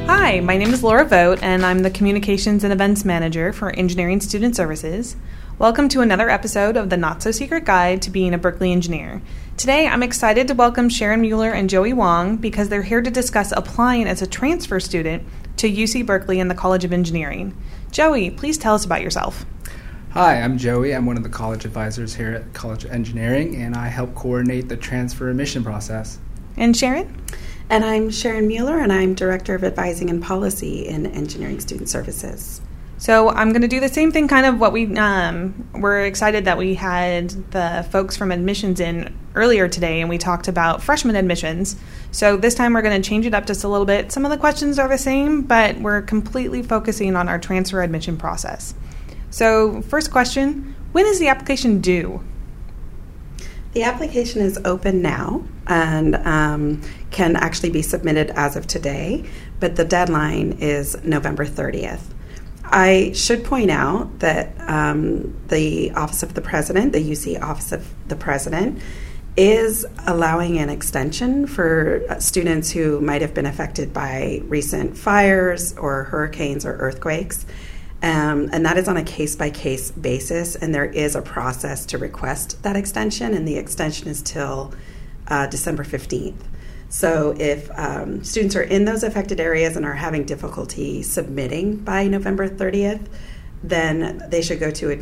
Hi, my name is Laura Vogt, and I'm the Communications and Events Manager for Engineering Student Services. Welcome to another episode of the Not-So-Secret Guide to Being a Berkeley Engineer. Today, I'm excited to welcome Sharon Mueller and Joey Wong because they're here to discuss applying as a transfer student to UC Berkeley in the College of Engineering. Joey, please tell us about yourself. Hi, I'm Joey. I'm one of the college advisors here at College of Engineering, and I help coordinate the transfer admission process. And Sharon? And I'm Sharon Mueller, and I'm Director of Advising and Policy in Engineering Student Services. So I'm going to do the same thing, kind of what we're excited that we had the folks from admissions in earlier today, and we talked about freshman admissions. So this time we're going to change it up just a little bit. Some of the questions are the same, but we're completely focusing on our transfer admission process. So first question, when is the application due? The application is open now and can actually be submitted as of today, but the deadline is November 30th. I should point out that the Office of the President, the UC Office of the President, is allowing an extension for students who might have been affected by recent fires or hurricanes or earthquakes. And that is on a case-by-case basis, and there is a process to request that extension, and the extension is till December 15th. So if students are in those affected areas and are having difficulty submitting by November 30th, then they should go to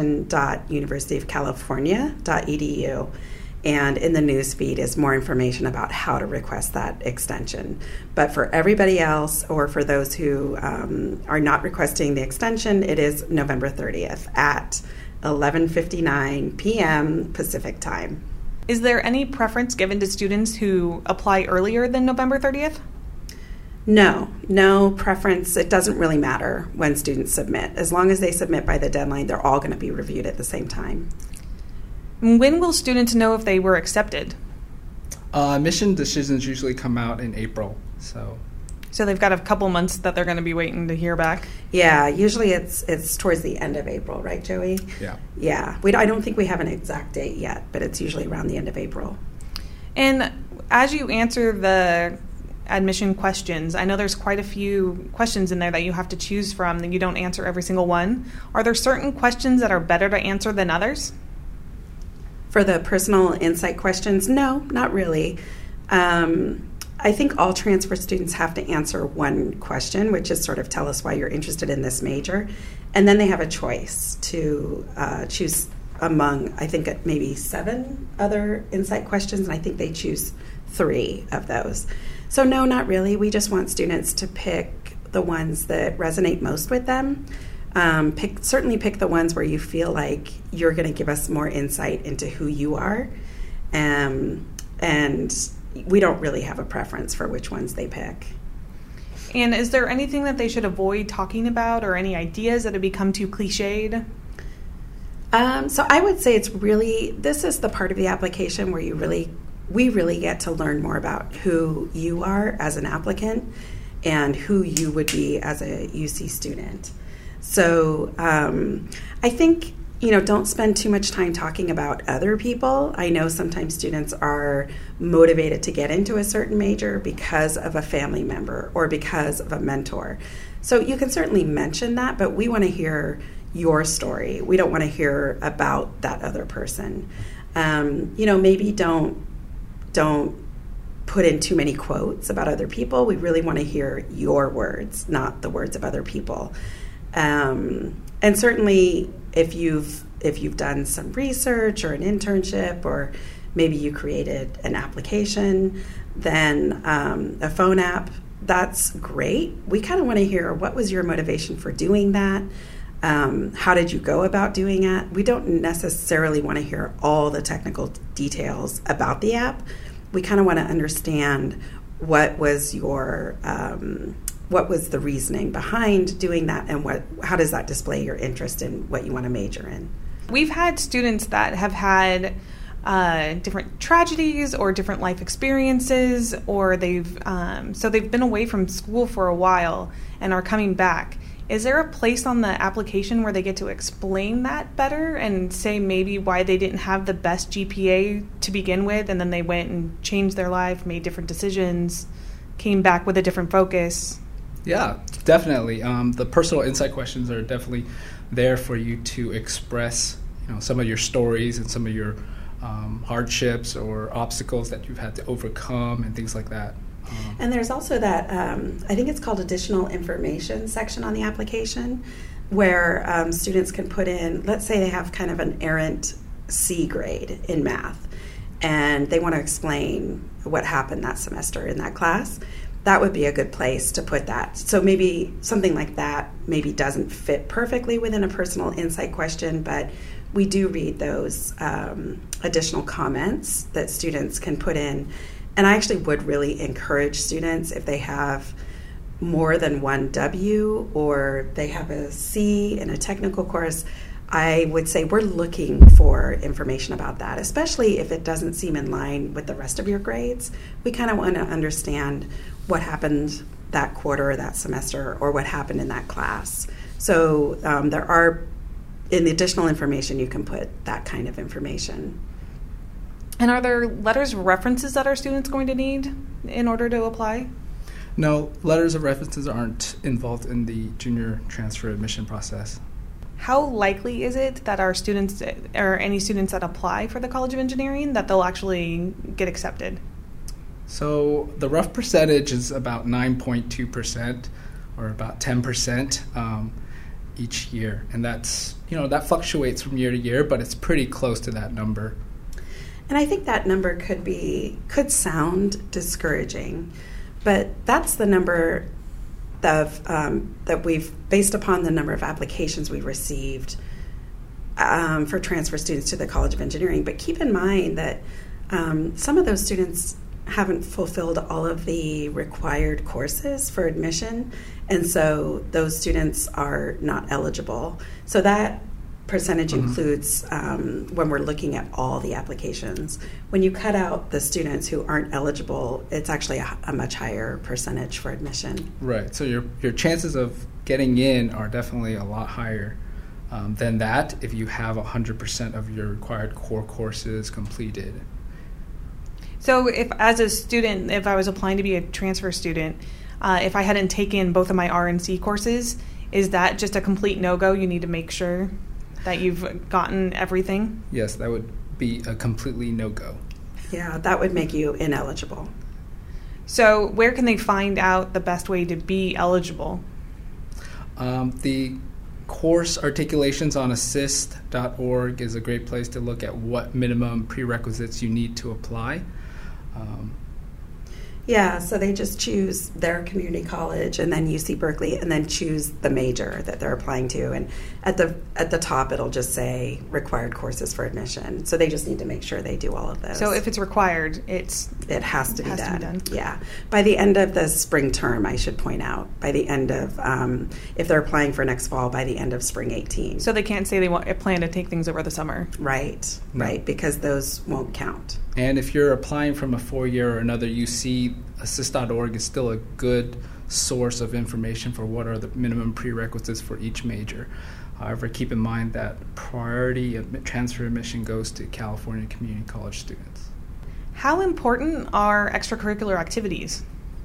admission.universityofcalifornia.edu. And in the news feed is more information about how to request that extension. But for everybody else, or for those who are not requesting the extension, it is November 30th at 11:59 p.m. Pacific time. Is there any preference given to students who apply earlier than November 30th? No preference. It doesn't really matter when students submit. As long as they submit by the deadline, they're all going to be reviewed at the same time. When will students know if they were accepted? Admission decisions usually come out in April. So they've got a couple months that they're going to be waiting to hear back? Yeah, usually it's towards the end of April, right, Joey? Yeah. I don't think we have an exact date yet, but it's usually around the end of April. And as you answer the admission questions, I know there's quite a few questions in there that you have to choose from, that you don't answer every single one. Are there certain questions that are better to answer than others? For the personal insight questions, no, not really. I think all transfer students have to answer one question, which is sort of tell us why you're interested in this major. And then they have a choice to choose among, I think, maybe 7 other insight questions, and I think they choose 3 of those. So no, not really. We just want students to pick the ones that resonate most with them. Certainly pick the ones where you feel like you're going to give us more insight into who you are. And we don't really have a preference for which ones they pick. And is there anything that they should avoid talking about, or any ideas that have become too cliched? So I would say this is the part of the application where we really get to learn more about who you are as an applicant and who you would be as a UC student. So I think, don't spend too much time talking about other people. I know sometimes students are motivated to get into a certain major because of a family member or because of a mentor. So you can certainly mention that, but we want to hear your story. We don't want to hear about that other person. Maybe don't put in too many quotes about other people. We really want to hear your words, not the words of other people. And certainly if you've done some research or an internship, or maybe you created an application, then a phone app, that's great. We kind of want to hear, what was your motivation for doing that? How did you go about doing it? We don't necessarily want to hear all the technical details about the app. We kind of want to understand what was the reasoning behind doing that, and how does that display your interest in what you want to major in. We've had students that have had different tragedies or different life experiences, or they've been away from school for a while and are coming back. Is there a place on the application where they get to explain that better and say maybe why they didn't have the best GPA to begin with, and then they went and changed their life, made different decisions, came back with a different focus? Yeah, definitely. The personal insight questions are definitely there for you to express, some of your stories and some of your hardships or obstacles that you've had to overcome and things like that. And there's also that, I think it's called additional information section on the application, where students can put in, let's say they have kind of an errant C grade in math, and they want to explain what happened that semester in that class. That would be a good place to put that. So maybe something like that maybe doesn't fit perfectly within a personal insight question, but we do read those additional comments that students can put in. And I actually would really encourage students, if they have more than one W or they have a C in a technical course, I would say we're looking for information about that, especially if it doesn't seem in line with the rest of your grades. We kind of want to understand what happened that quarter or that semester or what happened in that class. So there are, in the additional information, you can put that kind of information. And are there letters of references that our students going to need in order to apply? No, letters of references aren't involved in the junior transfer admission process. How likely is it that our students, or any students that apply for the College of Engineering, that they'll actually get accepted? So the rough percentage is about 9.2% or about 10% each year. And that's, that fluctuates from year to year, but it's pretty close to that number. And I think that number could sound discouraging, but that's the number that we've, based upon the number of applications we've received for transfer students to the College of Engineering. But keep in mind that some of those students haven't fulfilled all of the required courses for admission, and so those students are not eligible. So that percentage includes when we're looking at all the applications. When you cut out the students who aren't eligible, it's actually a much higher percentage for admission. Right. So your chances of getting in are definitely a lot higher than that if you have 100% of your required core courses completed. So if, as a student, if I was applying to be a transfer student, if I hadn't taken both of my R and C courses, is that just a complete no-go? You need to make sure that you've gotten everything? Yes, that would be a completely no-go. Yeah, that would make you ineligible. So where can they find out the best way to be eligible? The course articulations on assist.org is a great place to look at what minimum prerequisites you need to apply. Yeah, so they just choose their community college and then UC Berkeley and then choose the major that they're applying to. And at the top, it'll just say required courses for admission. So they just need to make sure they do all of those. So if it's required, it has to be done. To be done. Yeah. By the end of the spring term, I should point out, by the end of, if they're applying for next fall, by the end of spring 18. So they can't say they plan to take things over the summer. Right, right, because those won't count. And if you're applying from a 4-year or another, UC assist.org is still a good source of information for what are the minimum prerequisites for each major. However, keep in mind that priority transfer admission goes to California community college students. How important are extracurricular activities?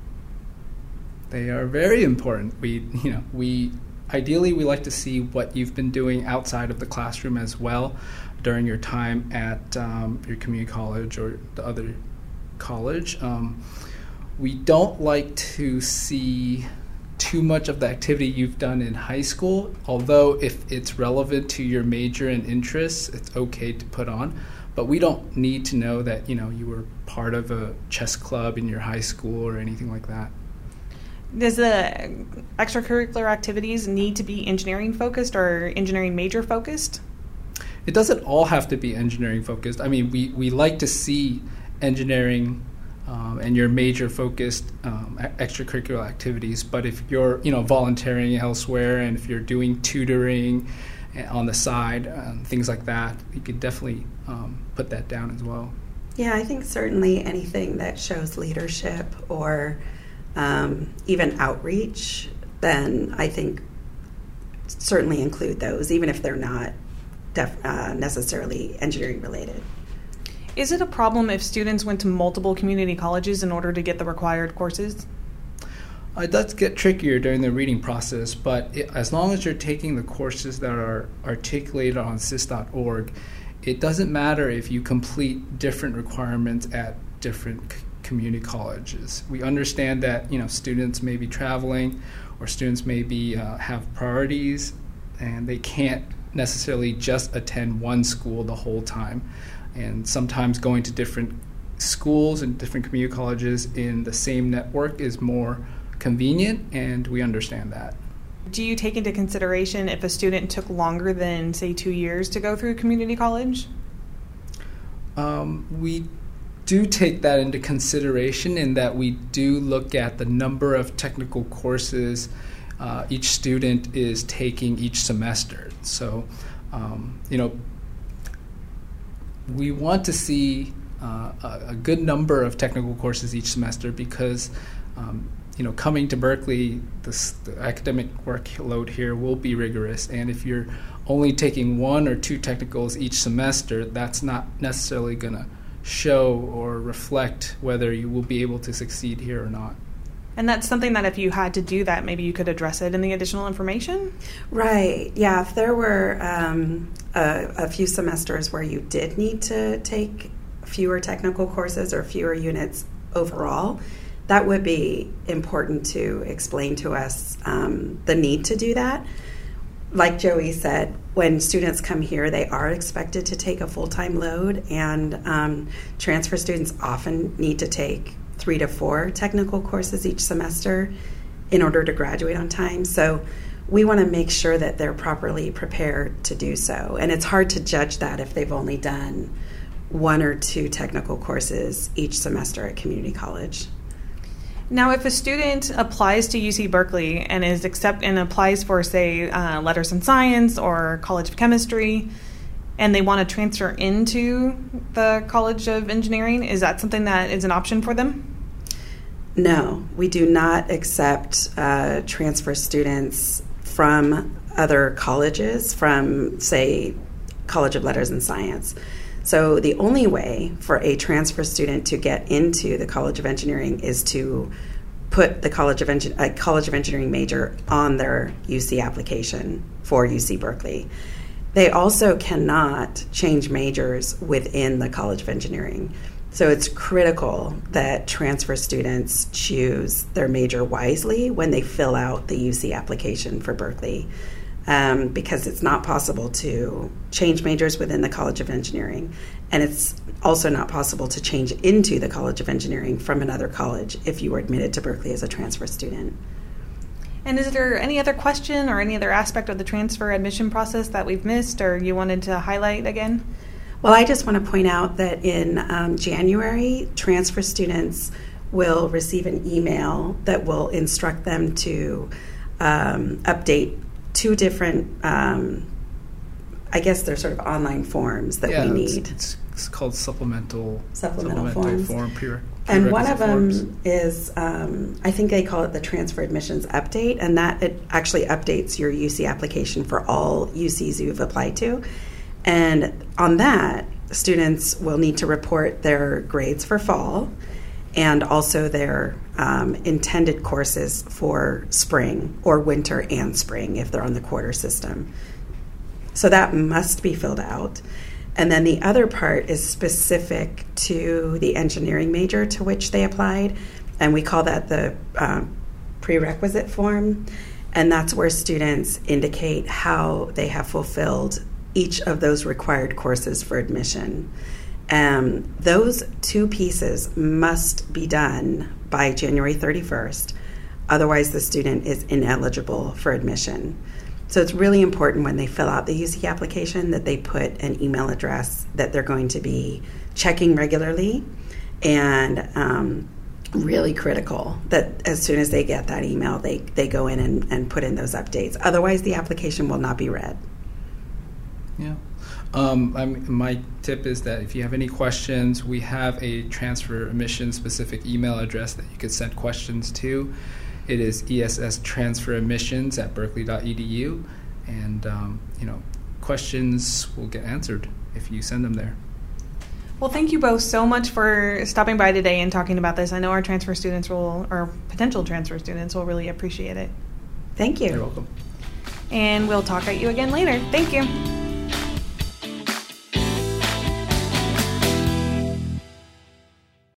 They are very important. We ideally like to see what you've been doing outside of the classroom as well during your time at your community college or the other college. We don't like to see too much of the activity you've done in high school, although if it's relevant to your major and interests, it's okay to put on. But we don't need to know that, you were part of a chess club in your high school or anything like that. Does the extracurricular activities need to be engineering focused or engineering major focused? It doesn't all have to be engineering focused. I mean, we like to see engineering and your major focused extracurricular activities, but if you're volunteering elsewhere and if you're doing tutoring on the side, things like that, you could definitely put that down as well. Yeah, I think certainly anything that shows leadership or even outreach, then I think certainly include those, even if they're not necessarily engineering related. Is it a problem if students went to multiple community colleges in order to get the required courses? It does get trickier during the reading process, but as long as you're taking the courses that are articulated on SIS.org, it doesn't matter if you complete different requirements at different community colleges. We understand that students may be traveling, or students may be have priorities, and they can't necessarily just attend one school the whole time. And sometimes going to different schools and different community colleges in the same network is more convenient, and we understand that. Do you take into consideration if a student took longer than, say, 2 years to go through community college? We do take that into consideration in that we do look at the number of technical courses each student is taking each semester. So, we want to see a good number of technical courses each semester because coming to Berkeley, the academic workload here will be rigorous, and if you're only taking 1 or 2 technicals each semester, that's not necessarily going to show or reflect whether you will be able to succeed here or not. And that's something that if you had to do that, maybe you could address it in the additional information? Right. Yeah, if there were a few semesters where you did need to take fewer technical courses or fewer units overall, that would be important to explain to us the need to do that. Like Joey said, when students come here, they are expected to take a full-time load, and transfer students often need to take 3 to 4 technical courses each semester in order to graduate on time. So we want to make sure that they're properly prepared to do so. And it's hard to judge that if they've only done 1 or 2 technical courses each semester at community college. Now, if a student applies to UC Berkeley and applies for, say, Letters in Science or College of Chemistry, and they want to transfer into the College of Engineering, is that something that is an option for them? No, we do not accept transfer students from other colleges, from, say, College of Letters and Science. So the only way for a transfer student to get into the College of Engineering is to put the College of Engineering major on their UC application for UC Berkeley. They also cannot change majors within the College of Engineering. So it's critical that transfer students choose their major wisely when they fill out the UC application for Berkeley, because it's not possible to change majors within the College of Engineering, and it's also not possible to change into the College of Engineering from another college if you were admitted to Berkeley as a transfer student. And is there any other question or any other aspect of the transfer admission process that we've missed or you wanted to highlight again? Well, I just want to point out that in January, transfer students will receive an email that will instruct them to update 2 different, I guess they're sort of online forms that we need. It's called supplemental forms. Form and one of them forms. is, I think they call it the Transfer Admissions Update, and that it actually updates your UC application for all UCs you've applied to. And on that, students will need to report their grades for fall and also their intended courses for spring or winter and spring if they're on the quarter system. So that must be filled out. And then the other part is specific to the engineering major to which they applied, and we call that the prerequisite form. And that's where students indicate how they have fulfilled each of those required courses for admission. Those 2 pieces must be done by January 31st. Otherwise, the student is ineligible for admission. So it's really important when they fill out the UC application that they put an email address that they're going to be checking regularly, and really critical that as soon as they get that email, they go in and put in those updates. Otherwise, the application will not be read. Yeah. My tip is that if you have any questions, we have a transfer admission specific email address that you could send questions to. It is esstransferadmissions@berkeley.edu, and questions will get answered if you send them there. Well, thank you both so much for stopping by today and talking about this. I know our transfer students or potential transfer students will really appreciate it. Thank you. You're welcome. And we'll talk at you again later. Thank you.